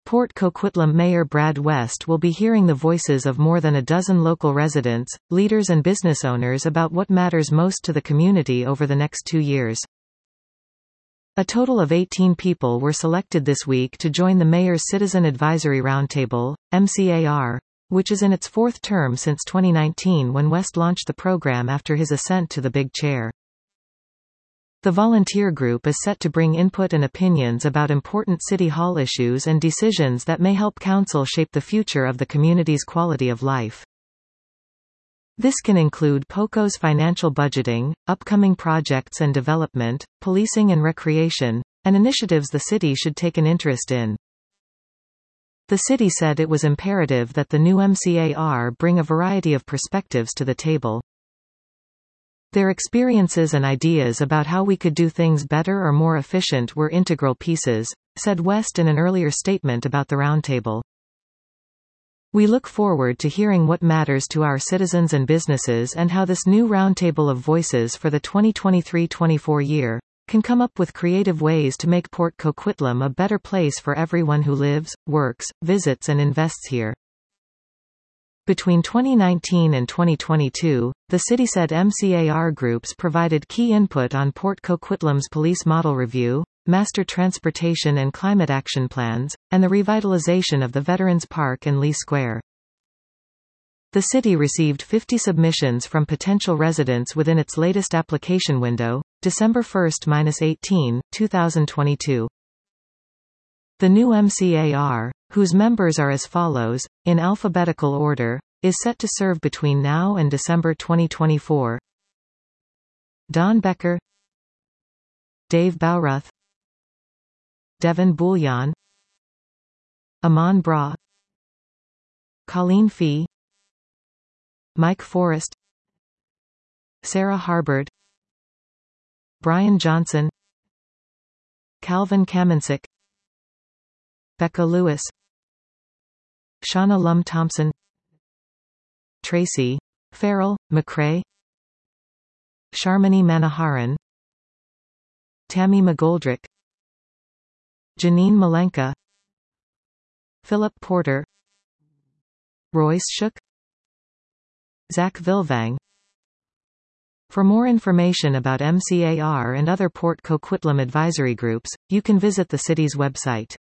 Port Coquitlam Mayor Brad West will be hearing the voices of more than a dozen local residents, leaders and business owners about what matters most to the community over the next 2 years. A total of 18 people were selected this week to join the Mayor's Citizen Advisory Roundtable, MCAR, which is in its 4th term since 2019 when West launched the program after his ascent to the big chair. The volunteer group is set to bring input and opinions about important City Hall issues and decisions that may help Council shape the future of the community's quality of life. This can include POCO's financial budgeting, upcoming projects and development, policing and recreation, and initiatives the city should take an interest in. The city said it was imperative that the new MCAR bring a variety of perspectives to the table. Their experiences and ideas about how we could do things better or more efficient were integral pieces, said West in an earlier statement about the roundtable. We look forward to hearing what matters to our citizens and businesses and how this new roundtable of voices for the 2023-24 year can come up with creative ways to make Port Coquitlam a better place for everyone who lives, works, visits and invests here. Between 2019 and 2022, the city said MCAR groups provided key input on Port Coquitlam's police model review, master transportation and climate action plans, and the revitalization of the Veterans Park and Lee Square. The city received 50 submissions from potential residents within its latest application window, December 1-18, 2022. The new MCAR, whose members are as follows, in alphabetical order, is set to serve between now and December 2024. Don Becker, Dave Bowruth, Devin Bouillon, Aman Bra, Colleen Fee, Mike Forrest, Sarah Harbord, Brian Johnson, Calvin Kamensick, Becca Lewis, Shauna Lum Thompson, Tracy Farrell, McRae, Sharmini Manoharan, Tammy McGoldrick, Janine Malenka, Philip Porter, Royce Shook, Zach Vilvang. For more information about MCAR and other Port Coquitlam advisory groups, you can visit the city's website.